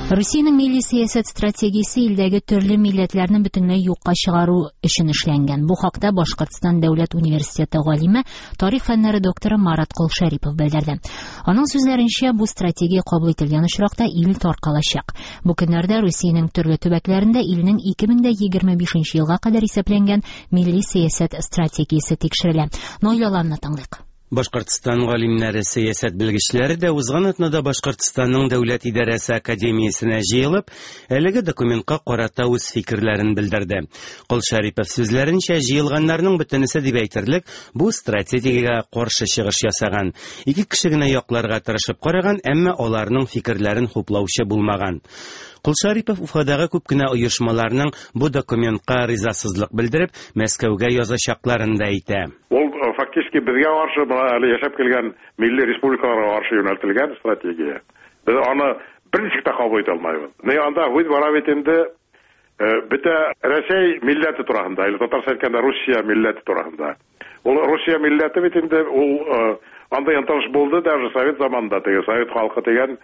Русиянең милли сәясәт стратегиясе илдәге төрле милләтләрне бөтенләй юкка чыгару өчен эшләнгән. Бу хакта Башкортстан дәүләт университеты галиме, тарих фәннәре докторы Марат Колшарипов белдерде. Аның сүзләренчә, бу стратегия кабул ителгән очракта ил таркалачак. Бу көннәрдә Русиянең төрле төбәкләрендә илнең 2025 елга кадәр исәпләнгән милли сәясәт стратегиясе тикшерелә. Нойлаларны тыңлыйк. Башкортстан галимнәре, сәясәт белгечләре дә узган атнада Башкортстанның дәүләт идарәсе академиясенә җыелып, әлеге документка карата үз фикерләрен белдерде. Колшарипов сүзләренчә, җыелганнарның бөтенесе дип әйтерлек, бу стратегиягә каршы чыгыш ясаган. Ике кеше генә якларга тырышып караган, әмма аларның фикерләрен хуплаучы булмаган. Колшарипов Уфадагы күп кенә оешмаларның бу документка ризасызлык белдереп, Мәскәүгә язачакларын да әйтә. Ул фактически безгә каршы, әле яшәп килгән милли республикаларга каршы юнәлтелгән стратегия. Без аны берничек тә кабул итә алмыйбыз. Анда үз бара бит инде бөтә Россия милләте турында, или татарча әйткәндә Русия милләте турында. Ул Русия милләте бит инде ул анда янташ булды, даже совет заманында, совет халкы дигән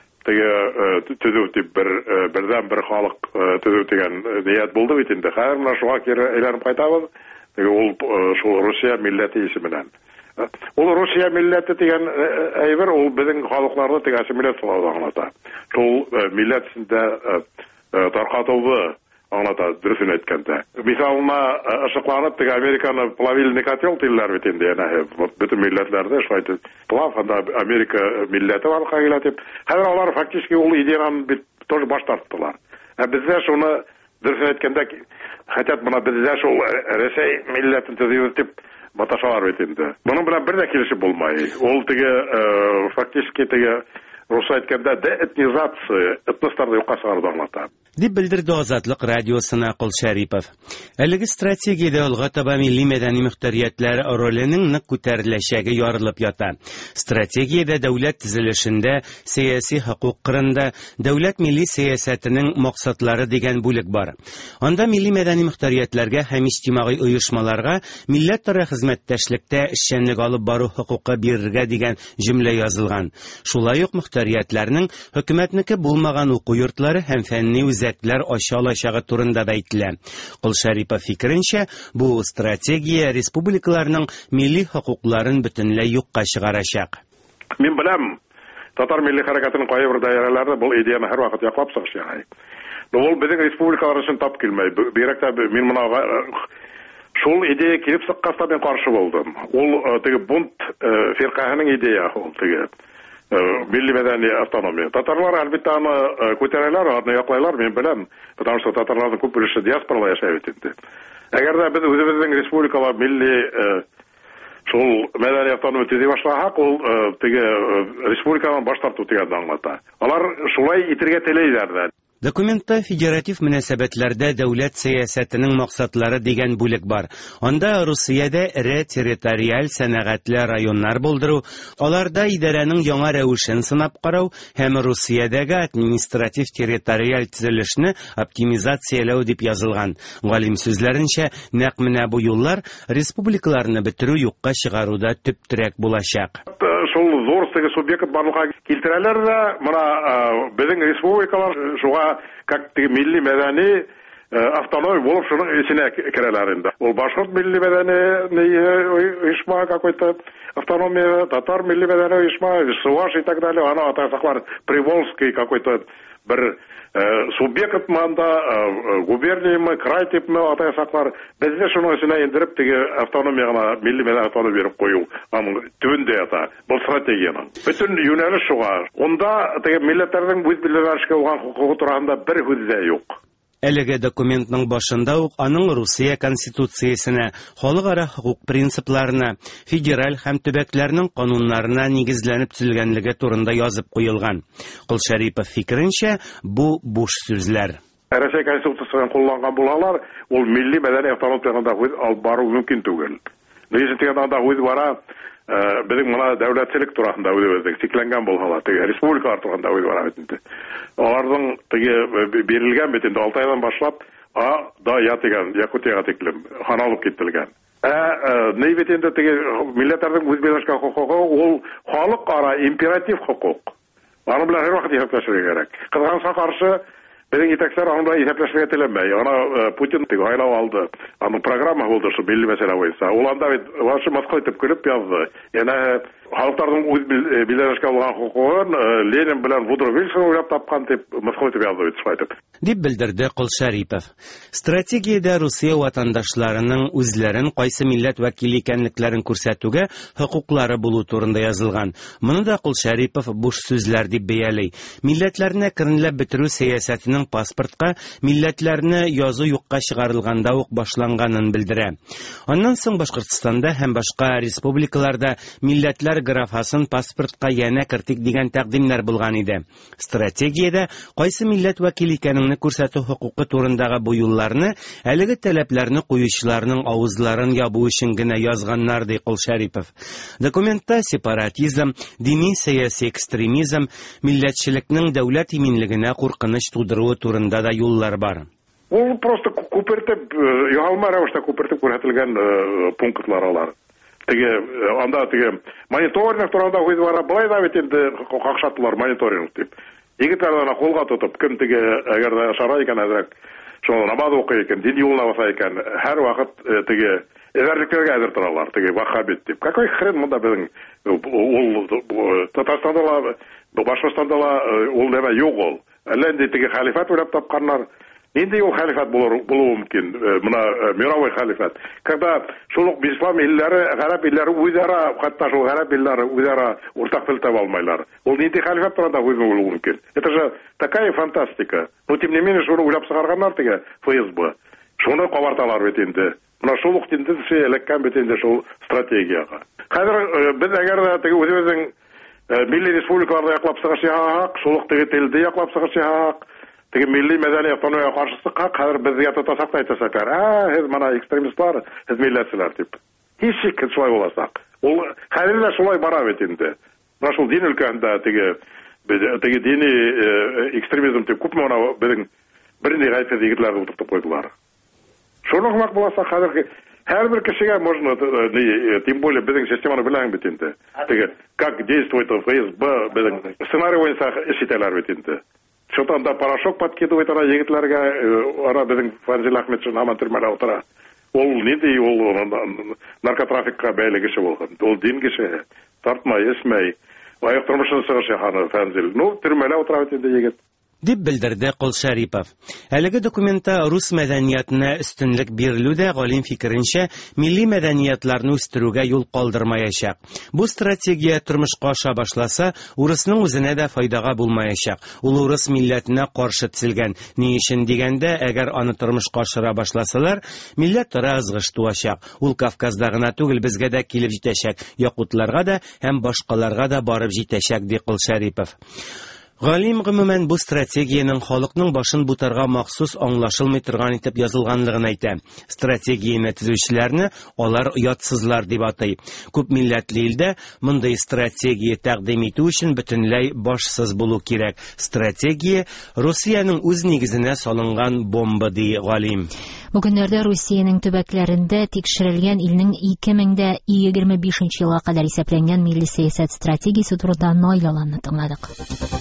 төзү дип бердән бер халык төзү дигән ният булды бит инде. Хәзер менә шуңа кире әйләнеп кайтабыз. Ул шул Русия милләте исеменнән. Ул Русия милләте дигән әйбер ул безнең халыкларны ассимиляция кылуны аңлата. Шул милләтендә таркатылды аңлата, дөресен әйткәндә. Мисалына ышыкланып, Американы плавильный котел диләр бит инде, бөтен милләтләрдә шулай плав, анда Америка милләте бар кагыйлат дип. Хәзер алар фактически ул идеяны бит тоже баш тарттылар. Бездә шуны дөресен әйткәндә, хотят моны бездә шул Россия милләтен төзү дип маташалар бит инде. Моның белән бер дә килешеп булмай. Ул фактически Руслан әйткәндә деэтнизация, этностарны юкка чыгаруды аңлата. Дип белдерде Азатлык радиосына Колшарипов. Әлеге стратегиядә алга таба милли мәдәни мөхтәриятләр роленең нык күтәреләчәге ярылып ята. Стратегиядә дәүләт төзелешендә, сәяси хокук кырында дәүләт милли сәясәтенең максатлары дигән бүлек бар. Анда милли мәдәни мөхтәриятләргә һәм иҗтимагый оешмаларга милләтара хезмәттәшлектә эшчәнлек алып бару хокукы бирергә дигән җөмлә язылган. Шулай ук мөхтәриятләрнең хөкүмәтнеке булмаган уку йортлары һәм фәнни үзәкләр ача алачагы турында да әйтелә. Колшарипов фикеренчә, бу стратегия республикаларның милли хокукларын бөтенләй юкка чыгарачак. Мин беләм, татар милли хәрәкәтенең кайбер даирәләрендә бу идеяны һәрвакыт яклап чыгыш ясый. Ул безнең республикалар өчен тап килмәй. Бигрәк тә мин моны шул идея килеп сыккаста мен каршы булдым. Ул бунт фиркаһының идея ул милли мәдәни автономия. Татарлар әлбәттә аны күтәрәләр, аны яклайлар, мен беләм. Потому что татарларның күп өлеше диаспорада яшәп инде. Әгәр дә без үзебезнең республикалар милли шул мәдәни автономия төзи башласак, ул республикадан баш тарту дигәнне аңлата. Алар шулай итәргә теләйләр. Документта федератив мөнәсәбәтләрдә дәүләт сәясәтенең максатлары дигән бүлек бар. Анда Русиядә эре территориаль сәнәгатьле районнар булдыру, аларда идарәнең яңа рәвешен сынап карау һәм Русиядәге административ территориаль төзелешне оптимизацияләү дип язылган. Галим сүзләренчә, нәкъ менә бу юллар республикаларны бетерү юкка чыгаруда төп терәк булачак. Шул зур субъект барлыкка килтерәләр дә, моны безнең республикалар шуга как милли мәдәни автономия булып шуның исенә керәләр инде. Ул башкорт милли мәдәни оешма какой-то автономия, татар милли мәдәни оешма, Суваш и так далее, аны атасаклар Приволжский какой-то бер субъект манда губерниямы, край типме атасаклар. Бездә шуның исенә индереп автономияга милли мәдәни автономия биреп кую. Аның төбендә ята. Бу стратегияның. Бөтен юнәлеш шуга. Онда милләтләрнең үз билгеләргә булган хукугы турында бер сүз дә юк. Әлеге документның башында ук аның Русия конституциясенә, халыкара хукук принципларына, федераль һәм төбәкләрнең кануннарына нигезләнеп төзелгәнлеге турында язып куелган. Колшарипов фикеренчә, бу буш сүзләр. Россия конституциясен кулланган булалар, ул милли мәдәни автономиягә алып бару мөмкин түгел. Нигездә үз бара безнең моны дәүләтчелек турында үзебезнең сикләнгән булгалар, республикалар турында үз бара бит. Аларның бирелгән бит инде 6 айдан башлап, да ятыган, Якутияга тиклем ханалып киттелгән. Ни бит инде милләтләрнең үз билгеләшкән хукугы, ул халыкара императив хукук. Аны белән һәр вакыт исәпләшергә кирәк. Кызганычка каршы, безнең итәкчеләр аны белән исәпләшергә теләмәй. Аны Путин айлап алды. Аны программа булды шу белле мәсьәлә буенча. Ул анда бит вашы Москва итеп көлеп язды. Яна халыкларның үз биләшкә алган хукугын Ленин белән Вудро Вильсон уйлап тапкан дип Москва итеп язды бит шайтып. Дип белдерде Кол-Шәрипов. Стратегиядә Русия ватандашларының үзләрен кайсы милләт вәкиле икәнлекләрен күрсәтүгә хокуклары булу турында язылган. Моны да Кол-Шәрипов буш сүзләр дип бәялый. Милләтләрне кырынлап бетерү сәясәтенең паспортка милләтләрне язу юкка чыгарылганда ук башланганын белдерә. Аннан соң Башкортстанда һәм башка республикаларда милләтләр графасын паспортка янә кертик дигән тәкъдимнәр булган иде. Стратегиядә кайсы милләт вәкиле икәнеңне күрсәтү хокукы турындагы бу юлларны әлеге таләпләрне куючыларның авызларын ябу өчен генә язганнар ди Кол-Шәрипов. Документта сепаратизм, дини сәяси экстремизм, милләтчелекнең дәүләт иминлегенә куркыныч тудыруы турында да юллар бар. Ул просто күпертеп, ягалма рәвештә күпертеп күрсәтелгән пунктлар алар. Анда мониторинг турында уйд бара, былай да бит инде какшатылар мониторинг дип. Егетләрне колга тотып, кем әгәр дә шара икән әзрәк, шуны намаз укый икән, дин юлына баса икән, һәр вакыт эзәрлекләргә әзер торалар, ваххабит дип. Какой хрен монда безнең ул Татарстанда ла, Башкортстанда ла ул нәмә юк ул. Әллә инде халифат уйлап тапканнар. Инде ул халифат булуы мөмкин, моны мировой халифат. Когда шул ислам илләре, гарәп илләре үзара, хәтта шул гарәп илләре үзара уртак тел таба алмайлар. Ул инде халифат турында уйлау мөмкин. Это же такая фантастика. Но тем не менее шуны уйлап чыгарганнар ФСБ. Шуны кабарталар бит инде. Менә шул ук тенденция эләккән бит инде шул стратегияга. Хәзер без әгәр дә үзебезнең милли республикаларда яклап чыгачак, шул ук телде яклап чыгачак. Milli мәдәният тануга каршысы хәзер безгә тотасак та әйтәсәкләр. Һез мана экстремистлар, һез милләтчеләр дип. Һичшик шулай буласак. Ул хәзер дә шулай бара бит инде. Менә шул дин өлкәсендә дини экстремизм дип күпме ана безнең берничә гаепле егетләрне утыртып куйдылар. Шуны гына буласа хәзер һәрбер кешегә можно, тем более безнең системаны белән бит инде. Как действует ФСБ, безнең сценарий буенча эш итәләр бит инде. Что-то анда порошок подкидывает ана егетләргә, ара безнең Фанзил Ахметшин һаман төрмәдә утыра. Ул нинди ул наркотрафикка бәйле кеше булган. Ул дин кеше, тартмай, эсмәй. Аяк тормышын сыгыш яханы Фанзил. Төрмәдә утыра бит инде егет. Дип белдерде Кол-Шәрипов. Әлеге документта рус мәдәниятына өстенлек бирелү дә галим фикеренчә милли мәдәниятларны үстерүгә юл калдырмаячак. Бу стратегия тормышка аша башласа, урысның үзенә дә файдага булмаячак. Ул урыс милләтенә каршы төзелгән. Ни өчен дигәндә, әгәр аны тормышка ашыра башласалар, милләт-ара ызгыш туачак. Ул Кавказда гына түгел, безгә дә килеп җитәчәк. Якутларга да һәм башкаларга да барып җитәчәк, ди Кол-Шәрипов. Галим гомумән бу стратегияның халыкның башын бутарга махсус аңлашылмый торган итеп язылганлыгын әйтә. Стратегияне төзүчеләрне алар оятсызлар дип атай. Күп милләтле илдә мондай стратегия тәкъдим итү өчен бөтенләй башсыз булу кирәк. Стратегия Русиянең үз нигезенә салынган бомба ди галим. Бүгеннәрдә Русиянең төбәкләрендә тикшерелгән илнең 2025 елга кадәр исәпләнгән милли сәясәт стратегиясе турында Наил Аланны тыңладык.